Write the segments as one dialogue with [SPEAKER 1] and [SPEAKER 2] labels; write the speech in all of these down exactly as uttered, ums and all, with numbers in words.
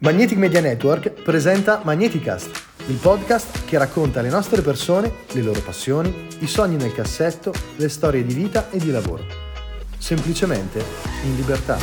[SPEAKER 1] Magnetic Media Network presenta Magneticast, il podcast che racconta le nostre persone, le loro passioni, i sogni nel cassetto, le storie di vita e di lavoro. Semplicemente in libertà.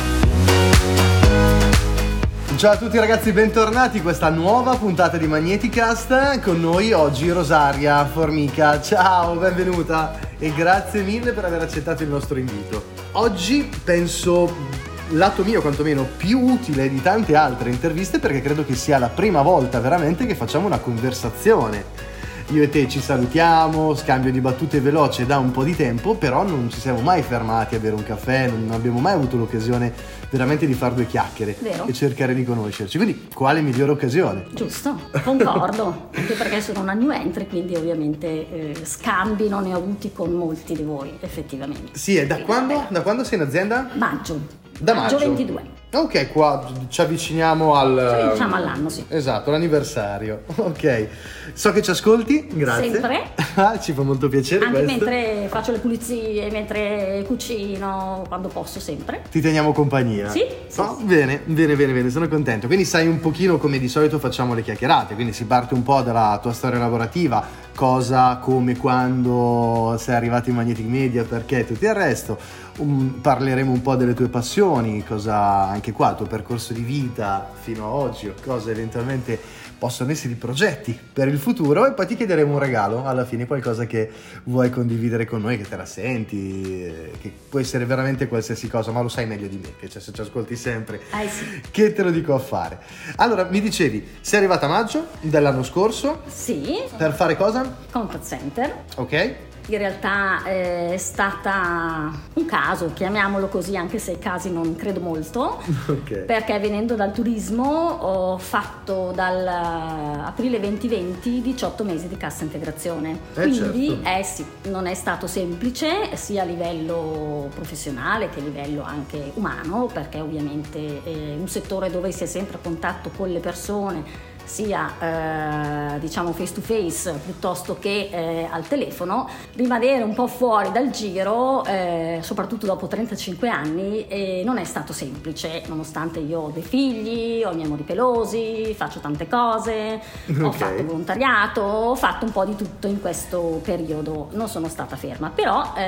[SPEAKER 1] Ciao a tutti ragazzi, bentornati a questa nuova puntata di Magneticast. Con noi oggi Rosaria Formica. Ciao, benvenuta e grazie mille per aver accettato il nostro invito. Oggi penso, lato mio quantomeno, più utile di tante altre interviste, perché credo che sia la prima volta veramente che facciamo una conversazione. Io e te ci salutiamo, scambio di battute veloce da un po' di tempo, però non ci siamo mai fermati a bere un caffè, non abbiamo mai avuto l'occasione veramente di fare due chiacchiere.
[SPEAKER 2] Vero.
[SPEAKER 1] E cercare di conoscerci, quindi quale migliore occasione?
[SPEAKER 2] Giusto, concordo, anche perché sono una new entry, quindi ovviamente eh, scambi non ne ho avuti con molti di voi effettivamente.
[SPEAKER 1] Sì, e da
[SPEAKER 2] Quindi,
[SPEAKER 1] quando,
[SPEAKER 2] vabbè.
[SPEAKER 1] da quando sei in azienda?
[SPEAKER 2] Maggio.
[SPEAKER 1] Da maggio?
[SPEAKER 2] ventidue.
[SPEAKER 1] Ok, qua ci avviciniamo al...
[SPEAKER 2] Ci diciamo all'anno, sì.
[SPEAKER 1] Esatto, l'anniversario. Ok, so che ci ascolti, grazie.
[SPEAKER 2] Sempre.
[SPEAKER 1] Ci fa molto piacere
[SPEAKER 2] Anche
[SPEAKER 1] questo.
[SPEAKER 2] mentre faccio le pulizie, mentre cucino, quando posso, sempre.
[SPEAKER 1] Ti teniamo compagnia.
[SPEAKER 2] Sì, sì,
[SPEAKER 1] Oh,
[SPEAKER 2] sì.
[SPEAKER 1] Bene, bene, bene, bene, sono contento. Quindi sai un pochino come di solito facciamo le chiacchierate, quindi si parte un po' dalla tua storia lavorativa, cosa, come, quando sei arrivato in Magnetic Media, perché e tutto il resto. Um, parleremo un po' delle tue passioni, cosa anche qua, il tuo percorso di vita fino a oggi, o cosa eventualmente possono essere i progetti per il futuro, e poi ti chiederemo un regalo alla fine, qualcosa che vuoi condividere con noi, che te la senti, eh, che può essere veramente qualsiasi cosa, ma lo sai meglio di me, che cioè, se ci ascolti sempre,
[SPEAKER 2] Eh sì.
[SPEAKER 1] che te lo dico a fare. Allora, mi dicevi, sei arrivata a maggio dell'anno scorso,
[SPEAKER 2] Sì,
[SPEAKER 1] per fare cosa?
[SPEAKER 2] contact center.
[SPEAKER 1] Ok?
[SPEAKER 2] In realtà eh, è stata un caso, chiamiamolo così, anche se i casi non credo molto,
[SPEAKER 1] Ok.
[SPEAKER 2] perché venendo dal turismo ho fatto dal aprile duemilaventi diciotto mesi di cassa integrazione.
[SPEAKER 1] Eh,
[SPEAKER 2] Quindi
[SPEAKER 1] certo.
[SPEAKER 2] eh sì, non è stato semplice sia a livello professionale che a livello anche umano, perché ovviamente è un settore dove si è sempre a contatto con le persone, sia eh, diciamo face to face piuttosto che eh, al telefono. Rimanere un po' fuori dal giro, eh, soprattutto dopo trentacinque anni, eh, non è stato semplice, nonostante io ho dei figli, ho i miei amori pelosi, faccio tante cose, ho
[SPEAKER 1] Ok.
[SPEAKER 2] fatto volontariato, ho fatto un po' di tutto in questo periodo, non sono stata ferma, però eh,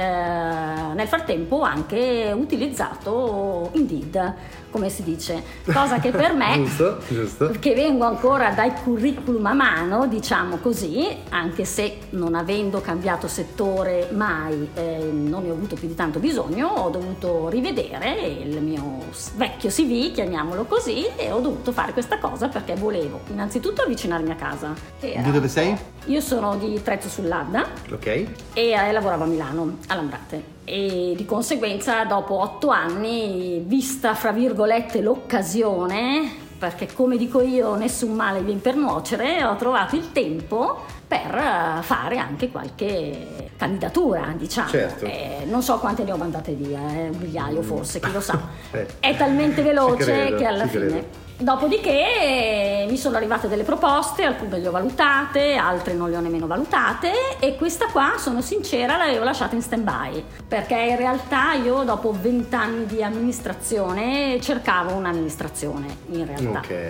[SPEAKER 2] nel frattempo ho anche utilizzato Indeed, come si dice, cosa che per me
[SPEAKER 1] Giusto, giusto.
[SPEAKER 2] che vengo ancora dai curriculum a mano, diciamo così, anche se non avendo cambiato settore mai, eh, non ne ho avuto più di tanto bisogno, ho dovuto rivedere il mio vecchio C V, chiamiamolo così, e ho dovuto fare questa cosa perché volevo innanzitutto avvicinarmi a casa. che era-
[SPEAKER 1] Di dove sei?
[SPEAKER 2] Io sono di Trezzo sul-Adda
[SPEAKER 1] Ok.
[SPEAKER 2] e eh, lavoravo a Milano, a Lambrate, e di conseguenza dopo otto anni, vista fra virgolette l'occasione, perché come dico io nessun male viene per nuocere, ho trovato il tempo per eh, fare anche qualche candidatura, diciamo.
[SPEAKER 1] Certo.
[SPEAKER 2] Eh, non so quante ne ho mandate via, eh, un migliaio forse, chi lo sa.
[SPEAKER 1] Eh.
[SPEAKER 2] È talmente veloce
[SPEAKER 1] Ci credo,
[SPEAKER 2] che alla
[SPEAKER 1] ci
[SPEAKER 2] fine...
[SPEAKER 1] credo.
[SPEAKER 2] Dopodiché eh, mi sono arrivate delle proposte, alcune le ho valutate, altre non le ho nemmeno valutate, e questa qua, sono sincera, l'avevo lasciata in stand-by, perché in realtà io dopo vent'anni di amministrazione cercavo un'amministrazione, in realtà.
[SPEAKER 1] Ok.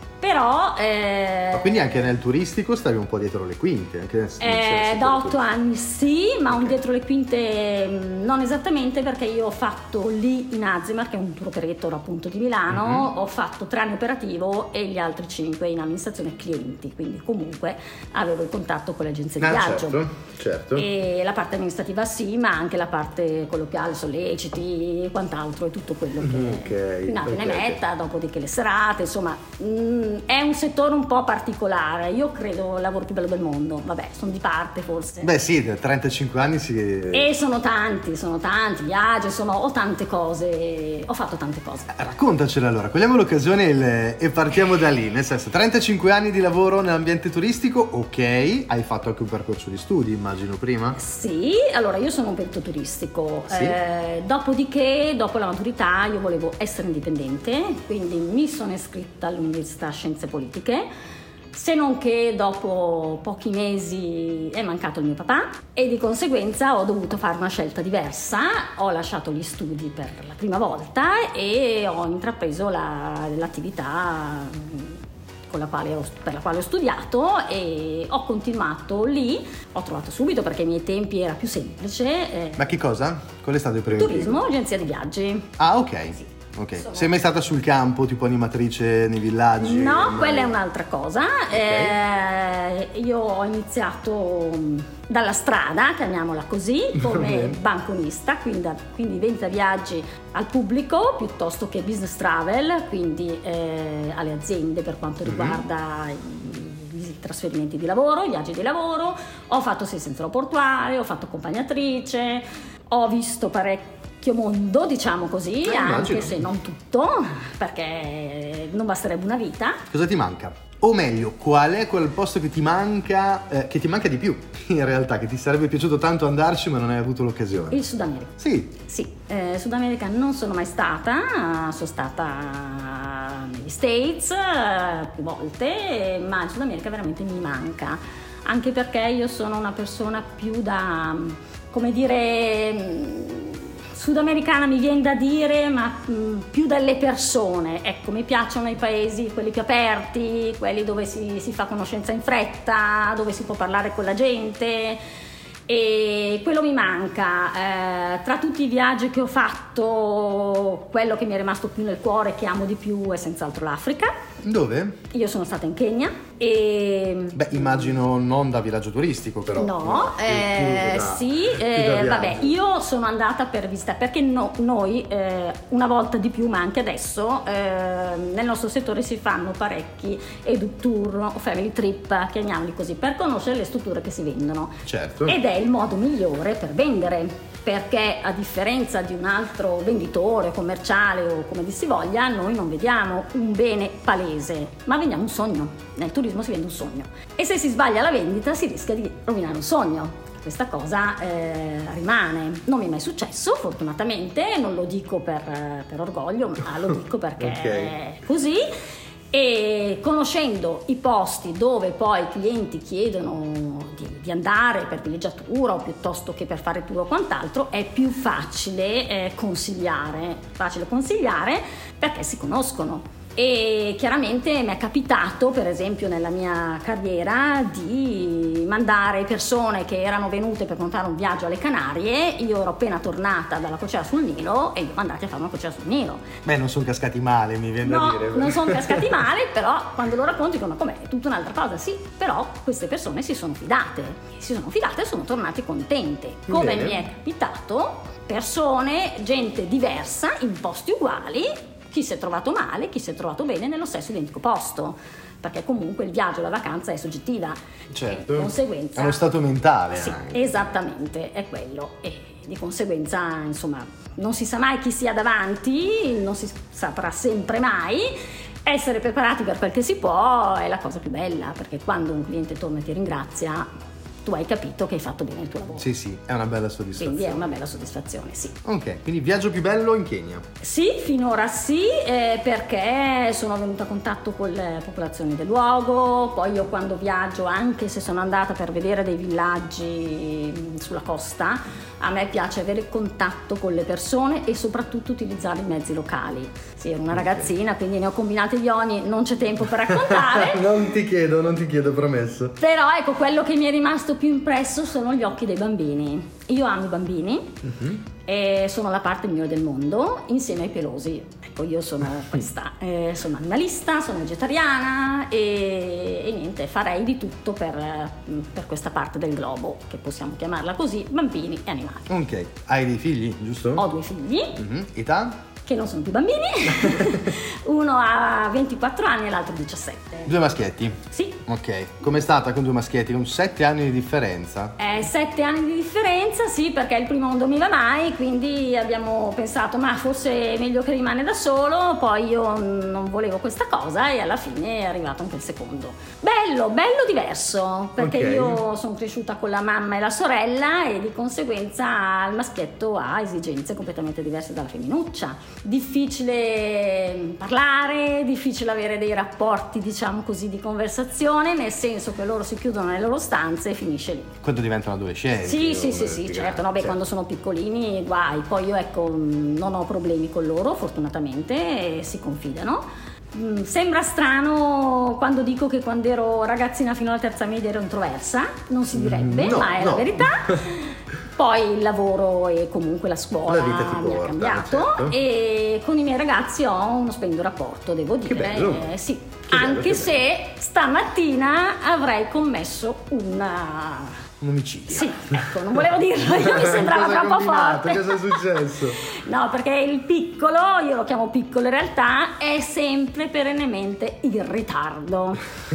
[SPEAKER 2] Però eh,
[SPEAKER 1] Ma quindi anche nel turistico stavi un po' dietro le quinte? Anche nel, nel
[SPEAKER 2] eh,
[SPEAKER 1] senso
[SPEAKER 2] da
[SPEAKER 1] che-
[SPEAKER 2] otto anni sì, ma un
[SPEAKER 1] Ok.
[SPEAKER 2] dietro le quinte mh, non esattamente, perché io ho fatto lì in Azimar, che è un tour operator appunto di Milano,
[SPEAKER 1] Mhm.
[SPEAKER 2] ho fatto tre anni operativo e gli altri cinque in amministrazione clienti, quindi comunque avevo il contatto con le agenzie di
[SPEAKER 1] Ah,
[SPEAKER 2] viaggio.
[SPEAKER 1] certo, certo.
[SPEAKER 2] E la parte amministrativa sì, ma anche la parte colloquiale, solleciti e quant'altro, e tutto quello che
[SPEAKER 1] Ok,
[SPEAKER 2] fino a
[SPEAKER 1] ok,
[SPEAKER 2] fine
[SPEAKER 1] ok.
[SPEAKER 2] metta, dopodiché le serate, insomma, mh, è un settore un po' particolare. Io credo il lavoro più bello del mondo, vabbè, sono di parte forse.
[SPEAKER 1] Beh sì, da trentacinque anni si...
[SPEAKER 2] E sono tanti, sono tanti viaggi, sono, ho tante cose, ho fatto tante cose.
[SPEAKER 1] Raccontacela allora, cogliamo l'occasione e il- e partiamo da lì, nel senso trentacinque anni di lavoro nell'ambiente turistico, ok, hai fatto anche un percorso di studi immagino prima?
[SPEAKER 2] Sì, allora io sono un perito turistico,
[SPEAKER 1] Sì.
[SPEAKER 2] eh, dopodiché dopo la maturità io volevo essere indipendente, quindi mi sono iscritta all'Università Scienze Politiche, se non che dopo pochi mesi è mancato il mio papà e di conseguenza ho dovuto fare una scelta diversa. Ho lasciato gli studi per la prima volta e ho intrapreso la, l'attività con la quale ho, per la quale ho studiato, e ho continuato lì. Ho trovato subito, perché ai miei tempi era più semplice. Eh,
[SPEAKER 1] Ma che cosa? Qual è stato il primo?
[SPEAKER 2] Turismo, agenzia di viaggi.
[SPEAKER 1] Ah, ok.
[SPEAKER 2] Sì.
[SPEAKER 1] Ok.
[SPEAKER 2] Sono...
[SPEAKER 1] Sei mai stata sul campo, tipo animatrice nei villaggi?
[SPEAKER 2] No,
[SPEAKER 1] Ma...
[SPEAKER 2] quella è un'altra cosa. Okay. Eh, io ho iniziato dalla strada, chiamiamola così, come banconista, quindi, quindi vendita viaggi al pubblico piuttosto che business travel, quindi eh, alle aziende per quanto riguarda mm-hmm. i trasferimenti di lavoro, i viaggi di lavoro. Ho fatto assistenza aeroportuale, ho fatto accompagnatrice, ho visto parecchio mondo, diciamo così, eh, anche immagino. Se non tutto, perché non basterebbe una vita.
[SPEAKER 1] Cosa ti manca? O meglio, qual è quel posto che ti manca, eh, che ti manca di più in realtà, che ti sarebbe piaciuto tanto andarci ma non hai avuto l'occasione?
[SPEAKER 2] Il Sud America.
[SPEAKER 1] Sì.
[SPEAKER 2] Sì, eh, Sud America non sono mai stata, sono stata negli States eh, più volte, ma il Sud America veramente mi manca, anche perché io sono una persona più da, come dire... sudamericana mi viene da dire, ma mh, più dalle persone. Ecco, mi piacciono i paesi, quelli più aperti, quelli dove si, si fa conoscenza in fretta, dove si può parlare con la gente, e quello mi manca. Eh, tra tutti i viaggi che ho fatto, quello che mi è rimasto più nel cuore, che amo di più, è senz'altro l'Africa.
[SPEAKER 1] Dove?
[SPEAKER 2] Io sono stata in Kenya e...
[SPEAKER 1] Beh, immagino non da villaggio turistico, però.
[SPEAKER 2] No,
[SPEAKER 1] no
[SPEAKER 2] eh,
[SPEAKER 1] da,
[SPEAKER 2] sì, eh, vabbè, io sono andata per visitare, perché no, noi eh, una volta di più, ma anche adesso, eh, nel nostro settore si fanno parecchi edu tour o family trip, chiamiamoli così, per conoscere le strutture che si vendono.
[SPEAKER 1] Certo.
[SPEAKER 2] Ed è il modo migliore per vendere, perché a differenza di un altro venditore commerciale o come dir si voglia, noi non vediamo un bene palese, ma vendiamo un sogno. Nel turismo si vende un sogno, e se si sbaglia la vendita si rischia di rovinare un sogno. Questa cosa eh, rimane. Non mi è mai successo, fortunatamente, non lo dico per, per orgoglio, ma lo dico perché okay. È così. E conoscendo i posti dove poi i clienti chiedono di, di andare per villeggiatura o piuttosto che per fare tour o quant'altro, è più facile eh, consigliare, facile consigliare perché si conoscono. E chiaramente mi è capitato, per esempio nella mia carriera, di mandare persone che erano venute per montare un viaggio alle Canarie. Io ero appena tornata dalla crociera sul Nilo e li ho mandati a fare una crociera sul Nilo.
[SPEAKER 1] Beh, non sono cascati male, mi viene
[SPEAKER 2] no,
[SPEAKER 1] da dire.
[SPEAKER 2] No, non sono cascati male, però quando lo racconti dicono com'è, è tutta un'altra cosa. Sì, però queste persone si sono fidate, si sono fidate e sono tornate contente. Come Bene. Mi è capitato, persone, gente diversa, in posti uguali, chi si è trovato male, chi si è trovato bene nello stesso identico posto, perché comunque il viaggio, la vacanza è soggettiva.
[SPEAKER 1] Certo,
[SPEAKER 2] di conseguenza,
[SPEAKER 1] è uno stato mentale.
[SPEAKER 2] Sì,
[SPEAKER 1] anche.
[SPEAKER 2] Esattamente, è quello, e di conseguenza insomma non si sa mai chi sia davanti, non si saprà sempre mai. Essere preparati per quel che si può è la cosa più bella, perché quando un cliente torna e ti ringrazia, tu hai capito che hai fatto bene il tuo lavoro.
[SPEAKER 1] Sì, sì, è una bella soddisfazione.
[SPEAKER 2] Quindi è una bella soddisfazione, sì.
[SPEAKER 1] Ok, quindi viaggio più bello in Kenya?
[SPEAKER 2] Sì, finora sì, eh, perché sono venuta a contatto con le popolazioni del luogo. Poi io quando viaggio, anche se sono andata per vedere dei villaggi sulla costa, a me piace avere contatto con le persone e soprattutto utilizzare i mezzi locali. Sì, ero una ragazzina, quindi ne ho combinati gli ogni, non c'è tempo per raccontare.
[SPEAKER 1] Non ti chiedo, non ti chiedo, promesso.
[SPEAKER 2] Però ecco, quello che mi è rimasto più impresso sono gli occhi dei bambini. Io amo i bambini, uh-huh. e sono la parte migliore del mondo insieme ai pelosi. Ecco, io sono questa, eh, sono animalista, sono vegetariana e, e niente, farei di tutto per, per questa parte del globo, che possiamo chiamarla così, bambini e animali.
[SPEAKER 1] Ok, hai dei figli, giusto?
[SPEAKER 2] Ho due figli.
[SPEAKER 1] Uh-huh. Età?
[SPEAKER 2] Che non sono più bambini. Uno ha ventiquattro anni e l'altro diciassette.
[SPEAKER 1] Due maschietti?
[SPEAKER 2] Sì.
[SPEAKER 1] Ok, com'è stata con due maschietti? Con sette anni di differenza?
[SPEAKER 2] Eh, sette anni di differenza, sì, perché il primo non dormiva mai, quindi abbiamo pensato ma forse è meglio che rimane da solo, poi io non volevo questa cosa e alla fine è arrivato anche il secondo. Bello, bello diverso, perché
[SPEAKER 1] Ok.
[SPEAKER 2] io sono cresciuta con la mamma e la sorella e di conseguenza il maschietto ha esigenze completamente diverse dalla femminuccia. Difficile parlare, difficile avere dei rapporti, diciamo così, di conversazione, nel senso che loro si chiudono nelle loro stanze e finisce lì.
[SPEAKER 1] Quando diventano adolescenti.
[SPEAKER 2] Sì, sì,
[SPEAKER 1] o
[SPEAKER 2] sì, sì,
[SPEAKER 1] più
[SPEAKER 2] certo,
[SPEAKER 1] grandi,
[SPEAKER 2] no, beh,
[SPEAKER 1] certo.
[SPEAKER 2] quando sono piccolini guai, poi io ecco mh, non ho problemi con loro fortunatamente e si confidano. Mm, Sembra strano quando dico che quando ero ragazzina fino alla terza media ero introversa, non si direbbe,
[SPEAKER 1] No,
[SPEAKER 2] ma è
[SPEAKER 1] no.
[SPEAKER 2] la verità. Poi il lavoro e comunque la scuola
[SPEAKER 1] La vita ti
[SPEAKER 2] mi ha
[SPEAKER 1] porta,
[SPEAKER 2] cambiato
[SPEAKER 1] certo.
[SPEAKER 2] e con i miei ragazzi ho uno splendido rapporto, devo
[SPEAKER 1] Che
[SPEAKER 2] dire.
[SPEAKER 1] bello.
[SPEAKER 2] Eh, sì.
[SPEAKER 1] Che bello,
[SPEAKER 2] Anche
[SPEAKER 1] che
[SPEAKER 2] se stamattina avrei commesso una...
[SPEAKER 1] Un omicidio.
[SPEAKER 2] Sì, ecco, non volevo dirlo, io mi sembrava
[SPEAKER 1] Cosa hai
[SPEAKER 2] troppo
[SPEAKER 1] combinato?
[SPEAKER 2] forte.
[SPEAKER 1] Cosa è successo?
[SPEAKER 2] No, perché il piccolo, io lo chiamo piccolo in realtà, è sempre perennemente in ritardo.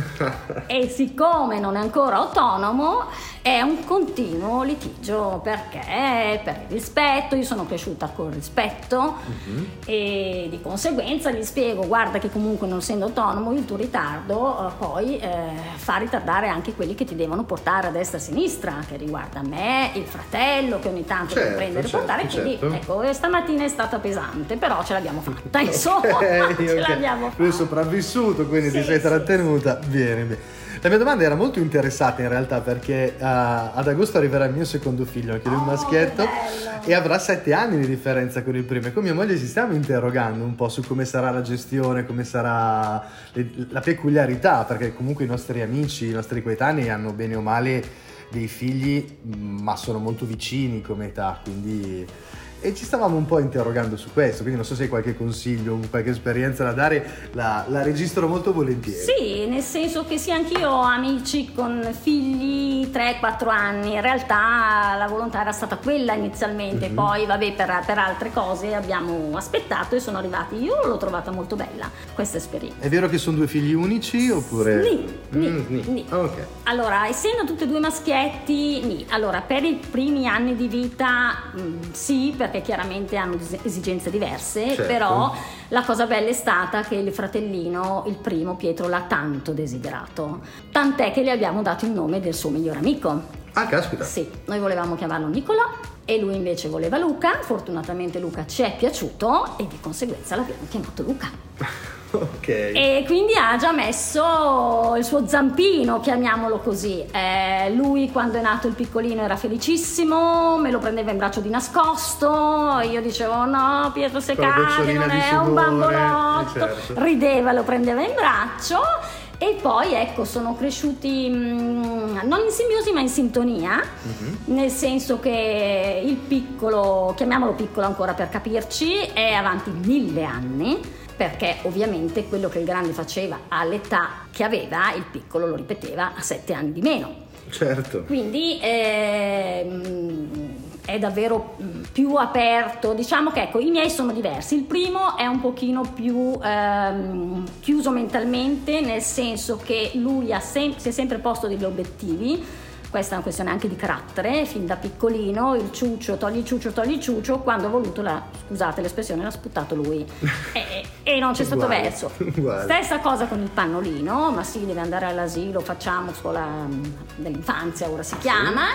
[SPEAKER 2] E siccome non è ancora autonomo, è un continuo litigio, perché per il rispetto, io sono cresciuta col rispetto
[SPEAKER 1] Mhm.
[SPEAKER 2] e di conseguenza gli spiego, guarda che comunque non essendo autonomo il tuo ritardo eh, poi eh, fa ritardare anche quelli che ti devono portare a destra e a sinistra, che riguarda me, il fratello che ogni tanto
[SPEAKER 1] Certo,
[SPEAKER 2] deve prendere e
[SPEAKER 1] certo,
[SPEAKER 2] portare, quindi
[SPEAKER 1] certo.
[SPEAKER 2] ecco, eh, stamattina è stata pesante, però ce l'abbiamo fatta, insomma,
[SPEAKER 1] Ok,
[SPEAKER 2] ce
[SPEAKER 1] ok.
[SPEAKER 2] l'abbiamo fatta.
[SPEAKER 1] Lui è sopravvissuto, quindi
[SPEAKER 2] Sì,
[SPEAKER 1] ti sei
[SPEAKER 2] sì,
[SPEAKER 1] trattenuta. Bene, bene. La mia domanda era molto interessata in realtà perché uh, ad agosto arriverà il mio secondo figlio, anche lui un
[SPEAKER 2] Oh,
[SPEAKER 1] maschietto,
[SPEAKER 2] che bello.
[SPEAKER 1] e avrà sette anni di differenza con il primo. E con mia moglie ci stiamo interrogando un po' su come sarà la gestione, come sarà le- la peculiarità, perché comunque i nostri amici, i nostri coetanei hanno bene o male dei figli, ma sono molto vicini come età, quindi... E ci stavamo un po' interrogando su questo, quindi non so se hai qualche consiglio, qualche esperienza da dare, la, la registro molto volentieri.
[SPEAKER 2] Sì, nel senso che sì, anch'io ho amici con figli tre quattro anni, in realtà la volontà era stata quella inizialmente,
[SPEAKER 1] Mhm.
[SPEAKER 2] poi vabbè per, per altre cose abbiamo aspettato e sono arrivati, io l'ho trovata molto bella questa esperienza.
[SPEAKER 1] È vero che sono due figli unici oppure...
[SPEAKER 2] Nì, nì,
[SPEAKER 1] Mm, nì.
[SPEAKER 2] nì.
[SPEAKER 1] Ah, ok.
[SPEAKER 2] Allora, essendo tutti e due maschietti, nì. Allora, per i primi anni di vita mh, sì, perché chiaramente hanno dis- esigenze diverse,
[SPEAKER 1] Certo.
[SPEAKER 2] però la cosa bella è stata che il fratellino, il primo, Pietro, l'ha tanto desiderato, tant'è che gli abbiamo dato il nome del suo migliore amico.
[SPEAKER 1] Ah, caspita.
[SPEAKER 2] Sì, noi volevamo chiamarlo Nicolò e lui invece voleva Luca, fortunatamente Luca ci è piaciuto e di conseguenza l'abbiamo chiamato Luca.
[SPEAKER 1] Ok.
[SPEAKER 2] E quindi ha già messo il suo zampino, chiamiamolo così. Eh, lui quando è nato il piccolino era felicissimo, me lo prendeva in braccio di nascosto, io dicevo no Pietro se
[SPEAKER 1] Con la
[SPEAKER 2] cade
[SPEAKER 1] gocciolina
[SPEAKER 2] non
[SPEAKER 1] di
[SPEAKER 2] è un
[SPEAKER 1] sudore,
[SPEAKER 2] bambolotto,
[SPEAKER 1] eh, certo.
[SPEAKER 2] rideva, lo prendeva in braccio. E poi ecco sono cresciuti mh, non in simbiosi ma in sintonia,
[SPEAKER 1] Mhm.
[SPEAKER 2] nel senso che il piccolo, chiamiamolo piccolo ancora per capirci, è avanti mille anni, perché ovviamente quello che il grande faceva all'età che aveva, il piccolo lo ripeteva a sette anni di meno.
[SPEAKER 1] Certo.
[SPEAKER 2] Quindi ehm, è davvero mm, più aperto, diciamo che ecco i miei sono diversi. Il primo è un pochino più ehm, chiuso mentalmente, nel senso che lui ha sem- si è sempre posto degli obiettivi. Questa è una questione anche di carattere, fin da piccolino il ciuccio, togli il ciuccio, togli il ciuccio, quando ha voluto, la, scusate l'espressione, l'ha sputato lui e, e non c'è stato
[SPEAKER 1] Uguale,
[SPEAKER 2] verso.
[SPEAKER 1] uguale.
[SPEAKER 2] Stessa cosa con il pannolino, ma sì, deve andare all'asilo, facciamo scuola mm, dell'infanzia, ora si chiama,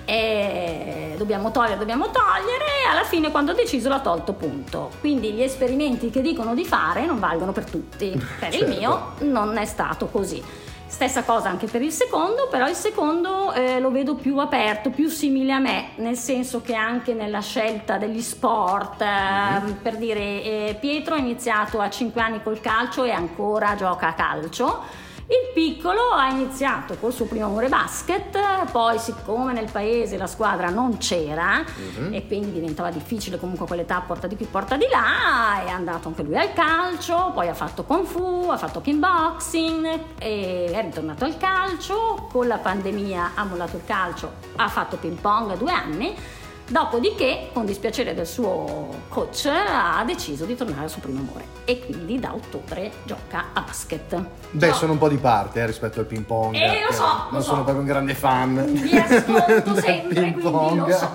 [SPEAKER 2] e dobbiamo togliere, dobbiamo togliere, e alla fine quando ha deciso l'ha tolto, punto. Quindi gli esperimenti che dicono di fare non valgono per tutti, per il
[SPEAKER 1] Certo.
[SPEAKER 2] mio non è stato così. Stessa cosa anche per il secondo, però il secondo eh, lo vedo più aperto, più simile a me, nel senso che anche nella scelta degli sport, eh, per dire eh, Pietro ha iniziato a cinque anni col calcio e ancora gioca a calcio. Il piccolo ha iniziato col suo primo amore basket, poi siccome nel paese la squadra non c'era
[SPEAKER 1] Mhm.
[SPEAKER 2] e quindi diventava difficile comunque a quell'età, porta di qui porta di là, è andato anche lui al calcio, poi ha fatto kung fu, ha fatto kickboxing e è ritornato al calcio. Con la pandemia ha mollato il calcio, ha fatto ping pong a due anni, Dopodiché, con dispiacere del suo coach, ha deciso di tornare al suo primo amore e quindi da ottobre gioca a basket.
[SPEAKER 1] Beh,
[SPEAKER 2] No.
[SPEAKER 1] sono un po' di parte eh, rispetto al ping pong.
[SPEAKER 2] Eh, lo so,
[SPEAKER 1] non
[SPEAKER 2] lo so.
[SPEAKER 1] sono proprio un grande fan.
[SPEAKER 2] Vi ascolto
[SPEAKER 1] del
[SPEAKER 2] sempre,
[SPEAKER 1] ping
[SPEAKER 2] quindi
[SPEAKER 1] pong.
[SPEAKER 2] lo so.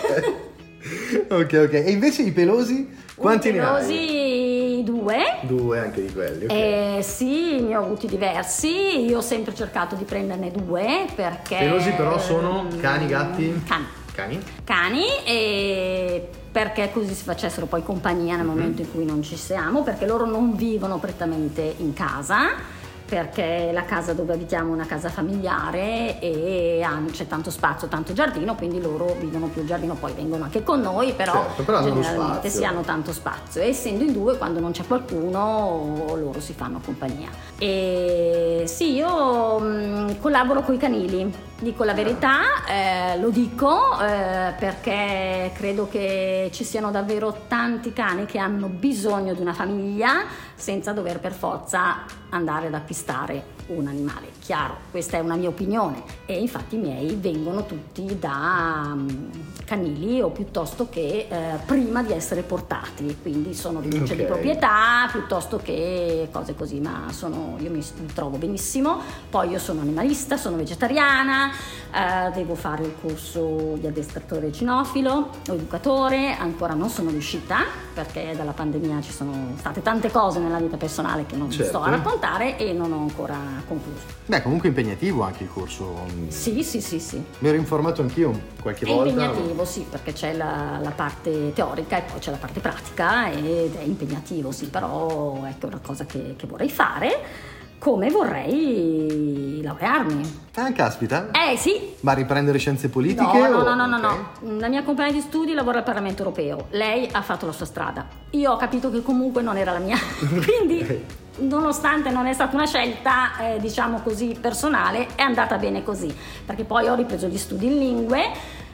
[SPEAKER 1] Ok, ok. E invece i pelosi? Quanti ne hai?
[SPEAKER 2] Pelosi due.
[SPEAKER 1] Due anche di quelli, ok.
[SPEAKER 2] Eh, sì, ne ho avuti diversi, io ho sempre cercato di prenderne due perché...
[SPEAKER 1] Pelosi però sono cani, gatti?
[SPEAKER 2] Cani.
[SPEAKER 1] Cani?
[SPEAKER 2] Cani, e perché così si facessero poi compagnia nel momento in cui non ci siamo, perché loro non vivono prettamente in casa, perché la casa dove abitiamo è una casa familiare e hanno- c'è tanto spazio, tanto giardino, quindi loro vivono più il giardino, poi vengono anche con noi, però,
[SPEAKER 1] Certo, però hanno lo
[SPEAKER 2] generalmente
[SPEAKER 1] spazio.
[SPEAKER 2] si hanno tanto spazio, e essendo in due, quando non c'è qualcuno loro si fanno compagnia. E sì, io mh, collaboro con i canili, dico la verità, eh, lo dico eh, perché credo che ci siano davvero tanti cani che hanno bisogno di una famiglia senza dover per forza andare ad acquistare un animale. Chiaro, questa è una mia opinione, e infatti i miei vengono tutti da um, canili o piuttosto che eh, prima di essere portati, quindi sono rinuncia
[SPEAKER 1] Ok.
[SPEAKER 2] di proprietà piuttosto che cose così, ma sono, io mi, mi trovo benissimo. Poi io sono animalista, sono vegetariana, eh, devo fare il corso di addestratore cinofilo o educatore, ancora non sono riuscita perché dalla pandemia ci sono state tante cose nella vita personale che non
[SPEAKER 1] Certo.
[SPEAKER 2] sto a raccontare e non ho ancora concluso.
[SPEAKER 1] Beh, comunque impegnativo anche il corso.
[SPEAKER 2] Sì, sì, sì, sì.
[SPEAKER 1] Mi ero informato anch'io qualche
[SPEAKER 2] È
[SPEAKER 1] volta.
[SPEAKER 2] impegnativo, sì, perché c'è la, la parte teorica e poi c'è la parte pratica ed è impegnativo, sì, però ecco, è una cosa che, che vorrei fare, come vorrei laurearmi.
[SPEAKER 1] Ah, caspita.
[SPEAKER 2] Eh sì,
[SPEAKER 1] Ma riprendere scienze politiche?
[SPEAKER 2] no,
[SPEAKER 1] o-
[SPEAKER 2] no, no, no, no,
[SPEAKER 1] ok.
[SPEAKER 2] no. La mia compagna di studi lavora al Parlamento europeo, lei ha fatto la sua strada. Io ho capito che comunque non era la mia, quindi nonostante non è stata una scelta, eh, diciamo così, personale, è andata bene così, perché poi ho ripreso gli studi in lingue,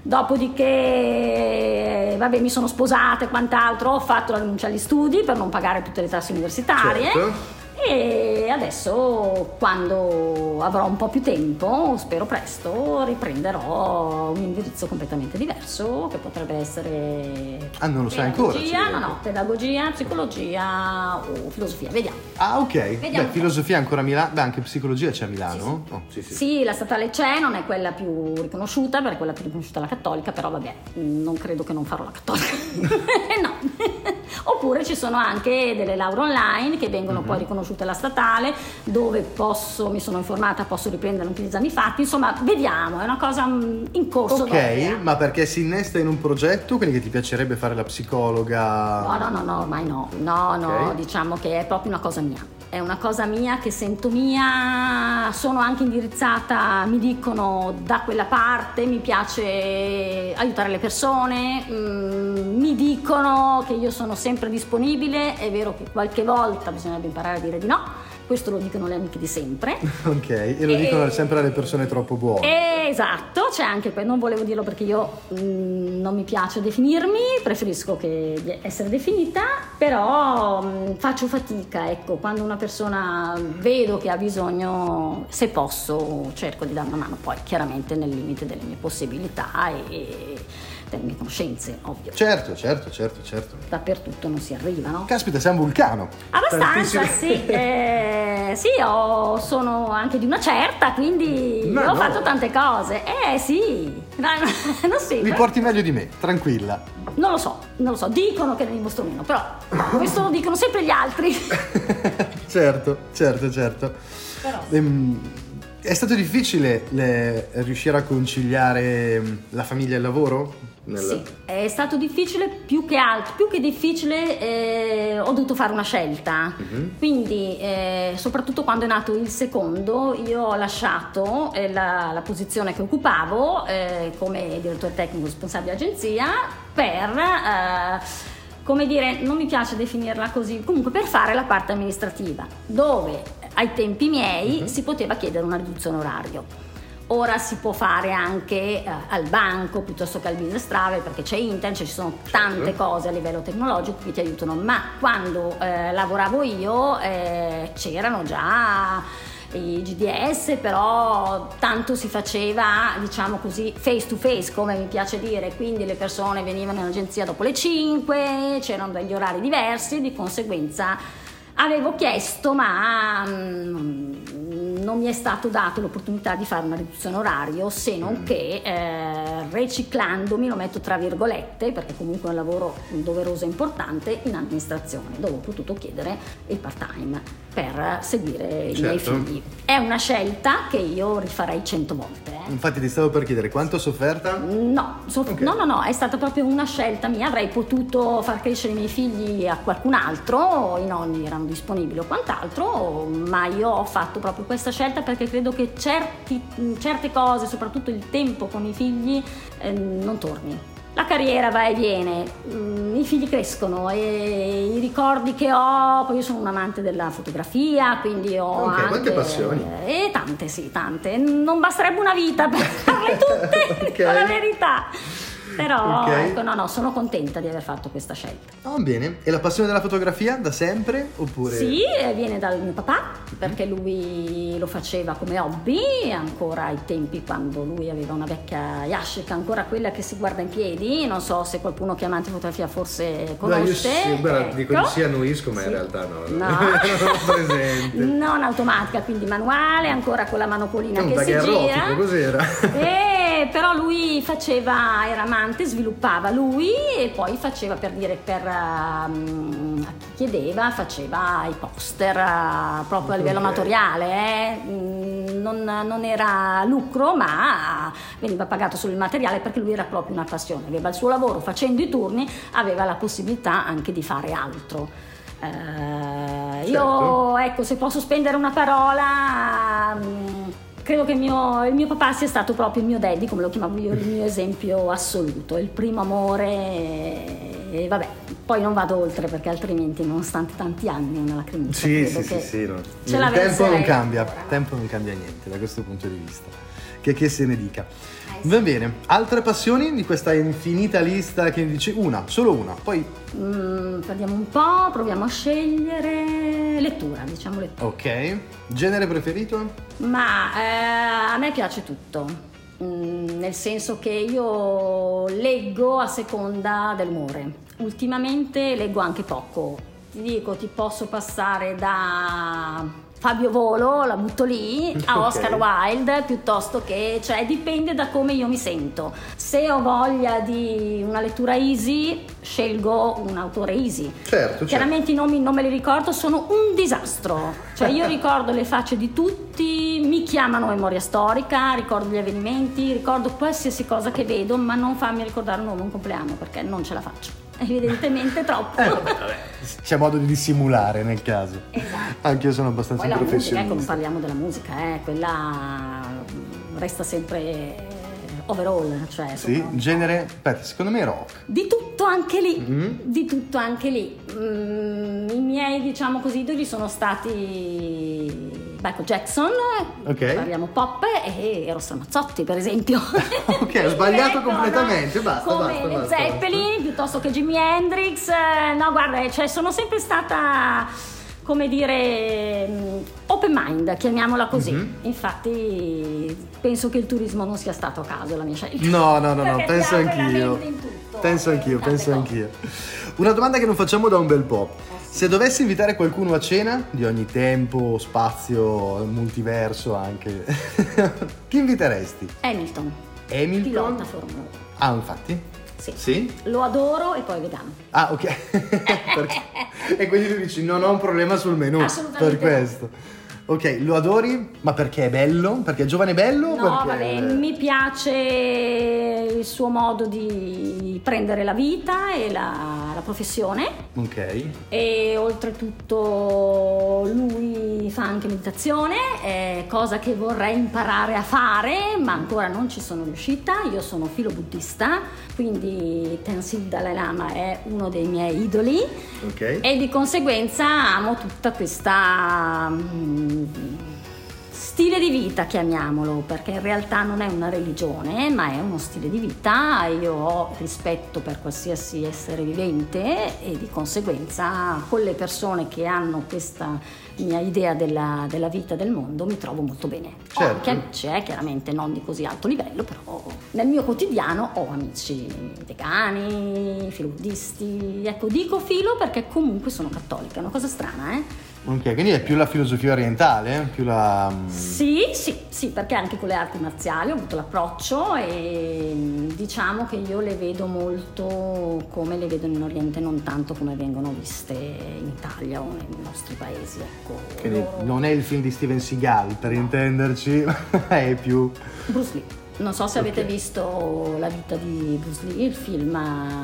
[SPEAKER 2] dopodiché, vabbè, mi sono sposata e quant'altro, ho fatto la rinuncia agli studi per non pagare tutte le tasse universitarie.
[SPEAKER 1] Certo.
[SPEAKER 2] E adesso, quando avrò un po' più tempo, spero presto, riprenderò un indirizzo completamente diverso, che potrebbe essere
[SPEAKER 1] Ah, non lo sai ancora,
[SPEAKER 2] pedagogia,
[SPEAKER 1] ci
[SPEAKER 2] no,
[SPEAKER 1] vede.
[SPEAKER 2] no, pedagogia, psicologia o filosofia, vediamo.
[SPEAKER 1] Ah, ok.
[SPEAKER 2] Vediamo.
[SPEAKER 1] Beh, filosofia ancora a Milano. Beh, anche psicologia c'è a Milano. Oh, sì, sì.
[SPEAKER 2] Sì, la statale c'è, non è quella più riconosciuta, perché quella più riconosciuta è la cattolica, però vabbè, non credo che non farò la cattolica. No. Oppure ci sono anche delle lauree online che vengono
[SPEAKER 1] Mhm.
[SPEAKER 2] poi riconosciute alla statale, dove posso, mi sono informata, posso riprendere anche gli esami fatti, insomma, vediamo, è una cosa mm, in corso.
[SPEAKER 1] Ok,
[SPEAKER 2] d'opera.
[SPEAKER 1] ma perché si innesta in un progetto, quindi che ti piacerebbe fare la psicologa?
[SPEAKER 2] No, no, no, no, ormai no, no, no,
[SPEAKER 1] Ok.
[SPEAKER 2] diciamo che è proprio una cosa mia, è una cosa mia che sento mia, sono anche indirizzata, mi dicono da quella parte, mi piace aiutare le persone, mm, mi dicono che io sono sempre disponibile, è vero che qualche volta bisognerebbe imparare a dire di no, questo lo dicono le amiche di sempre.
[SPEAKER 1] Ok, e lo
[SPEAKER 2] E-
[SPEAKER 1] dicono sempre alle persone troppo buone.
[SPEAKER 2] Esatto, c'è anche que- non volevo dirlo perché io mm, non mi piace definirmi, preferisco che di essere definita, però mm, faccio fatica, ecco, quando una persona vedo che ha bisogno, se posso cerco di dare una mano, poi chiaramente nel limite delle mie possibilità e delle mie conoscenze, ovvio.
[SPEAKER 1] Certo, certo, certo, certo.
[SPEAKER 2] Dappertutto non si arriva, no?
[SPEAKER 1] Caspita, sei un vulcano.
[SPEAKER 2] Abbastanza,
[SPEAKER 1] Tantissime-
[SPEAKER 2] sì, eh, sì, ho- sono anche di una certa, quindi
[SPEAKER 1] Ma
[SPEAKER 2] ho
[SPEAKER 1] no.
[SPEAKER 2] fatto tante cose. Eh sì, no, no, non sì,
[SPEAKER 1] Li porti meglio di me, tranquilla.
[SPEAKER 2] non lo so, non lo so, dicono che ne dimostro meno, però questo lo dicono sempre gli altri.
[SPEAKER 1] Certo, certo, certo.
[SPEAKER 2] Però.
[SPEAKER 1] Ehm, È stato difficile le- riuscire a conciliare mm, la famiglia e il lavoro? Nel-
[SPEAKER 2] Sì, è stato difficile più che altro, più che difficile eh, ho dovuto fare una scelta,
[SPEAKER 1] Mhm.
[SPEAKER 2] quindi eh, soprattutto quando è nato il secondo io ho lasciato eh, la, la posizione che occupavo eh, come direttore tecnico responsabile agenzia per, eh, come dire, non mi piace definirla così, comunque per fare la parte amministrativa, dove ai tempi miei
[SPEAKER 1] Mhm.
[SPEAKER 2] si poteva chiedere una riduzione orario. Ora si può fare anche eh, al banco piuttosto che al business travel, perché c'è internet, ci sono tante
[SPEAKER 1] Certo.
[SPEAKER 2] cose a livello tecnologico che ti aiutano, ma quando eh, lavoravo io eh, c'erano già i G D S, però tanto si faceva, diciamo così, face to face, come mi piace dire, quindi le persone venivano in agenzia dopo le cinque, c'erano degli orari diversi, di conseguenza avevo chiesto, ma mm, non mi è stato dato l'opportunità di fare una riduzione orario, se non che eh, reciclandomi, lo metto tra virgolette perché comunque è un lavoro doveroso e importante, in amministrazione, dove ho potuto chiedere il part time per seguire i miei
[SPEAKER 1] Certo.
[SPEAKER 2] figli. È una scelta che io rifarei cento volte. eh.
[SPEAKER 1] Infatti ti stavo per chiedere quanto ho sofferta?
[SPEAKER 2] No, so-
[SPEAKER 1] Ok.
[SPEAKER 2] no, no, no, è stata proprio una scelta mia. Avrei potuto far crescere i miei figli a qualcun altro, i nonni erano disponibili o quant'altro, ma io ho fatto proprio questa scelta perché credo che certi, certe cose, soprattutto il tempo con i figli, eh, non torni. La carriera va e viene, mm, i figli crescono e i ricordi che ho, poi io sono un amante della fotografia, quindi ho
[SPEAKER 1] Ok,
[SPEAKER 2] anche...
[SPEAKER 1] quante passioni.
[SPEAKER 2] E tante, sì, tante. Non basterebbe una vita per farle tutte,
[SPEAKER 1] Ok.
[SPEAKER 2] dico la verità. Però,
[SPEAKER 1] Ok.
[SPEAKER 2] ecco, no, no, sono contenta di aver fatto questa scelta.
[SPEAKER 1] Ah, bene. E la passione della fotografia da sempre? Oppure?
[SPEAKER 2] Sì, eh, viene dal mio papà, perché lui lo faceva come hobby, ancora ai tempi quando lui aveva una vecchia Yashica, ancora quella che si guarda in piedi, non so se qualcuno che è amante di fotografia forse
[SPEAKER 3] Beh, io
[SPEAKER 2] conosce.
[SPEAKER 3] sì, guarda, dico
[SPEAKER 2] ecco.
[SPEAKER 3] di sì annuisco, ma
[SPEAKER 2] Sì.
[SPEAKER 3] in realtà no,
[SPEAKER 2] No.
[SPEAKER 3] non ho presente.
[SPEAKER 2] Non automatica, quindi manuale, ancora con la manopolina
[SPEAKER 1] Un
[SPEAKER 2] che si
[SPEAKER 1] daguerrotipo,
[SPEAKER 2] gira.
[SPEAKER 1] cos'era?
[SPEAKER 2] E però lui faceva, era amante, sviluppava lui e poi faceva, per dire, per um, a chi chiedeva, faceva i poster uh, proprio a livello
[SPEAKER 1] Ok.
[SPEAKER 2] amatoriale, eh. Mm, non, non era lucro, ma veniva pagato solo il materiale perché lui era proprio una passione, aveva il suo lavoro, facendo i turni aveva la possibilità anche di fare altro. Eh, Io,
[SPEAKER 1] Certo.
[SPEAKER 2] ecco, se posso spendere una parola, mm, credo che il mio, il mio papà sia stato proprio il mio daddy, come lo chiamavo io, il mio esempio assoluto, il primo amore. E, e vabbè, poi non vado oltre perché altrimenti, nonostante tanti anni, una lacrimiccia.
[SPEAKER 1] Sì,
[SPEAKER 2] credo
[SPEAKER 1] sì,
[SPEAKER 2] che
[SPEAKER 1] sì, sì, no.
[SPEAKER 2] ce la
[SPEAKER 1] Il tempo non
[SPEAKER 2] verserei
[SPEAKER 1] cambia,
[SPEAKER 2] ancora.
[SPEAKER 1] il tempo non cambia niente da questo punto di vista. Che, che se ne dica.
[SPEAKER 2] Eh, sì.
[SPEAKER 1] Va bene, altre passioni di questa infinita lista che dici una, solo una, poi
[SPEAKER 2] Mm, vediamo un po', proviamo a scegliere. Lettura, diciamo lettura.
[SPEAKER 1] ok. Genere preferito?
[SPEAKER 2] Ma eh, a me piace tutto, Mm, nel senso che io leggo a seconda dell'umore. Ultimamente leggo anche poco. Ti dico, ti posso passare da Fabio Volo, la butto lì, a
[SPEAKER 1] Ok.
[SPEAKER 2] Oscar Wilde, piuttosto che, cioè dipende da come io mi sento. Se ho voglia di una lettura easy, scelgo un autore easy.
[SPEAKER 1] Certo, certo.
[SPEAKER 2] Chiaramente i nomi non me li ricordo, sono un disastro. Cioè io ricordo le facce di tutti, mi chiamano memoria storica, ricordo gli avvenimenti, ricordo qualsiasi cosa che vedo, ma non farmi ricordare un nome, un compleanno, perché non ce la faccio. Evidentemente troppo.
[SPEAKER 1] Eh, vabbè, vabbè. C'è modo di dissimulare nel caso.
[SPEAKER 2] Esatto.
[SPEAKER 1] Anche io sono abbastanza
[SPEAKER 2] Poi la musica, ecco, non
[SPEAKER 1] professionista.
[SPEAKER 2] parliamo della musica, eh, quella resta sempre overall, cioè
[SPEAKER 1] Sì,
[SPEAKER 2] sono-
[SPEAKER 1] genere, aspetta, secondo me è rock.
[SPEAKER 2] Di tutto anche lì,
[SPEAKER 1] Mhm.
[SPEAKER 2] di tutto anche lì. Mm, I miei, diciamo così, idoli sono stati Michael Jackson,
[SPEAKER 1] Ok.
[SPEAKER 2] parliamo pop, e Eros Ramazzotti, per esempio.
[SPEAKER 1] Ok, ho sbagliato
[SPEAKER 2] Ecco,
[SPEAKER 1] completamente,
[SPEAKER 2] no?
[SPEAKER 1] basta,
[SPEAKER 2] Come
[SPEAKER 1] basta,
[SPEAKER 2] Led
[SPEAKER 1] basta,
[SPEAKER 2] Zeppelin, piuttosto che Jimi Hendrix. eh, No, guarda, cioè sono sempre stata, come dire, mm, open mind, chiamiamola così.
[SPEAKER 1] Mhm.
[SPEAKER 2] Infatti penso che il turismo non sia stato a caso la mia scelta.
[SPEAKER 1] No, no, no, no,
[SPEAKER 2] Perché
[SPEAKER 1] penso
[SPEAKER 2] ti apre la
[SPEAKER 1] anch'io.
[SPEAKER 2] mente in tutto,
[SPEAKER 1] Penso
[SPEAKER 2] eh,
[SPEAKER 1] anch'io,
[SPEAKER 2] tante
[SPEAKER 1] penso
[SPEAKER 2] cose.
[SPEAKER 1] anch'io. Una domanda che non facciamo da un bel po'. Se dovessi invitare qualcuno a cena, di ogni tempo, spazio, multiverso anche, chi inviteresti?
[SPEAKER 2] Hamilton,
[SPEAKER 1] Hamilton?
[SPEAKER 2] pilota Formula uno.
[SPEAKER 1] Ah, infatti?
[SPEAKER 2] Sì.
[SPEAKER 1] Sì?
[SPEAKER 2] Lo adoro e poi è vegano.
[SPEAKER 1] Ah, ok. Perché- E quindi tu dici non ho un problema sul menù
[SPEAKER 2] Assolutamente
[SPEAKER 1] per
[SPEAKER 2] no.
[SPEAKER 1] questo. Ok, lo adori, ma perché è bello? Perché è giovane bello? o
[SPEAKER 2] No,
[SPEAKER 1] perché...
[SPEAKER 2] vabbè, mi piace il suo modo di prendere la vita e la, la professione.
[SPEAKER 1] Ok.
[SPEAKER 2] E oltretutto lui fa anche meditazione, è cosa che vorrei imparare a fare, ma ancora non ci sono riuscita. Io sono filo buddista, quindi Tenzin Dalai Lama è uno dei miei idoli
[SPEAKER 1] Ok.
[SPEAKER 2] e di conseguenza amo tutta questa mm, Stile di vita, chiamiamolo, perché in realtà non è una religione, ma è uno stile di vita. Io ho rispetto per qualsiasi essere vivente e di conseguenza con le persone che hanno questa mia idea della, della vita, del mondo, mi trovo molto bene.
[SPEAKER 1] Certo.
[SPEAKER 2] Ho anche amici, eh, chiaramente non di così alto livello, però nel mio quotidiano ho amici vegani, filobuddisti. Ecco, dico filo perché comunque sono cattolica, è una cosa strana, eh?
[SPEAKER 1] Ok, quindi è più la filosofia orientale, più la...
[SPEAKER 2] Sì, sì, sì, perché anche con le arti marziali ho avuto l'approccio e diciamo che io le vedo molto come le vedo in Oriente, non tanto come vengono viste in Italia o nei nostri paesi, ecco.
[SPEAKER 1] Quindi
[SPEAKER 2] Loro...
[SPEAKER 1] non è il film di Steven Seagal, per intenderci, è più...
[SPEAKER 2] Bruce Lee. Non so se avete okay. visto La vita di Bruce Lee, il film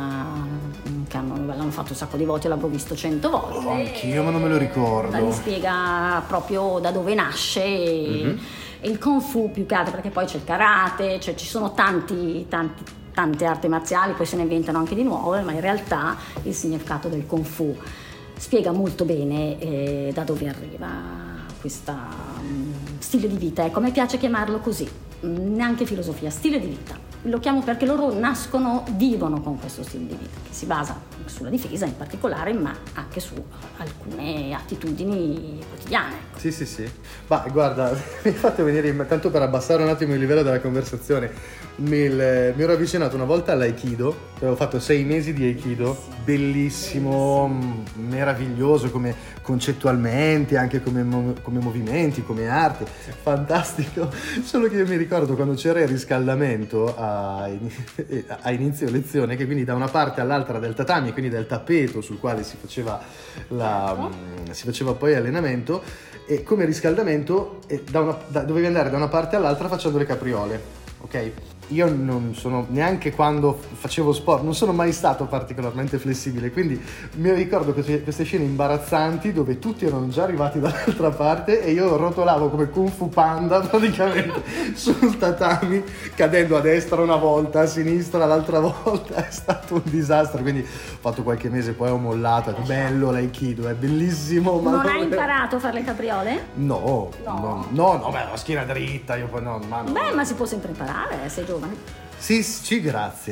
[SPEAKER 2] che hanno, l'hanno fatto un sacco di volte, l'avrò visto cento volte.
[SPEAKER 1] Oh, anch'io, ma non me lo ricordo.
[SPEAKER 2] Da lì spiega proprio da dove nasce mm-hmm. e il Kung Fu più che altro, perché poi c'è il karate, cioè ci sono tanti, tanti, tante arti marziali, poi se ne inventano anche di nuove, ma in realtà il significato del Kung Fu spiega molto bene eh, da dove arriva questo um, stile di vita. Ecco, a me piace chiamarlo così. Neanche filosofia, stile di vita. Lo chiamo perché loro nascono, vivono con questo stile di vita che si basa sulla difesa in particolare, ma anche su alcune attitudini quotidiane. Ecco.
[SPEAKER 1] Sì, sì, sì. Ma guarda, mi hai fatto venire, tanto per abbassare un attimo il livello della conversazione, mi, il, mi ero avvicinato una volta all'Aikido, avevo fatto sei mesi di Aikido, bellissimo, bellissimo. Meraviglioso come concettualmente, anche come, come movimenti, come arte, fantastico. Solo che io mi ricordo quando c'era il riscaldamento a, a inizio lezione, che quindi da una parte all'altra del tatami, quindi del tappeto sul quale si faceva, la, si faceva poi allenamento, e come riscaldamento da una, da, dovevi andare da una parte all'altra facendo le capriole, ok? Io non sono, neanche quando facevo sport, non sono mai stato particolarmente flessibile, quindi mi ricordo queste, queste scene imbarazzanti dove tutti erano già arrivati dall'altra parte e io rotolavo come Kung Fu Panda praticamente sul tatami, cadendo a destra una volta, a sinistra l'altra volta. È stato un disastro, quindi ho fatto qualche mese, poi ho mollato. È bello l'Aikido, è bellissimo. Ma
[SPEAKER 2] non hai imparato a fare le capriole?
[SPEAKER 1] No, no, no, no, beh, la schiena dritta, io poi no, ma no.
[SPEAKER 2] Beh, ma si può sempre imparare, sei giovane.
[SPEAKER 1] Sì, sì, grazie.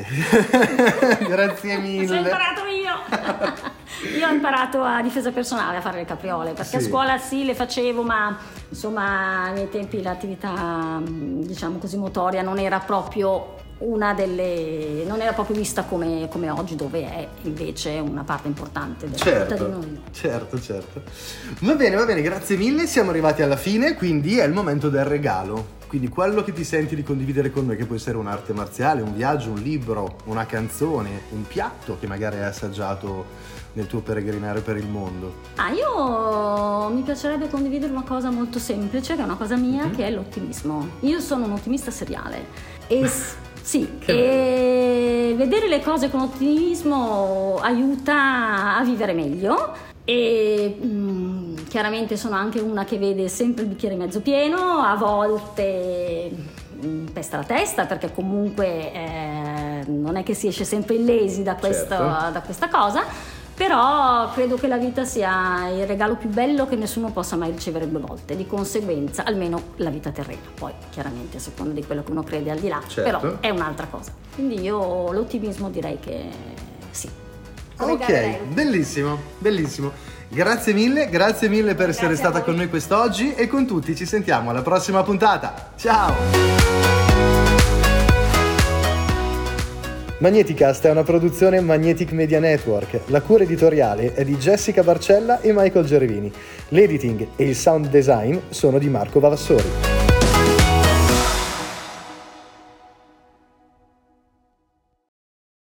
[SPEAKER 1] Grazie mille.
[SPEAKER 2] L'ho imparato io. Io ho imparato a difesa personale a fare le capriole, perché sì. A scuola sì le facevo, ma insomma ai miei tempi l'attività, diciamo così, motoria non era proprio una delle, non era proprio vista come, come oggi, dove è invece una parte importante della
[SPEAKER 1] certo,
[SPEAKER 2] vita di noi.
[SPEAKER 1] Certo, certo. Va bene, va bene, grazie mille, siamo arrivati alla fine, quindi è il momento del regalo. Quindi quello che ti senti di condividere con noi, che può essere un'arte marziale, un viaggio, un libro, una canzone, un piatto che magari hai assaggiato nel tuo peregrinare per il mondo.
[SPEAKER 2] Ah, io mi piacerebbe condividere una cosa molto semplice, che è una cosa mia, mm-hmm. che è l'ottimismo. Io sono un ottimista seriale e sì, e vedere le cose con ottimismo aiuta a vivere meglio. E mh, chiaramente sono anche una che vede sempre il bicchiere mezzo pieno, a volte mh, pesta la testa, perché comunque eh, non è che si esce sempre illesi da, questo, certo. da questa cosa, però credo che la vita sia il regalo più bello che nessuno possa mai ricevere due volte, di conseguenza almeno la vita terrena, poi chiaramente a seconda di quello che uno crede al di là, certo. Però è un'altra cosa, quindi io l'ottimismo direi che sì.
[SPEAKER 1] Ok, bellissimo, bellissimo. Grazie mille, grazie mille per grazie essere stata con noi quest'oggi e con tutti ci sentiamo alla prossima puntata. Ciao! Magneticast è una produzione Magnetic Media Network. La cura editoriale è di Jessica Barcella e Michael Gervini. L'editing e il sound design sono di Marco Vavassori.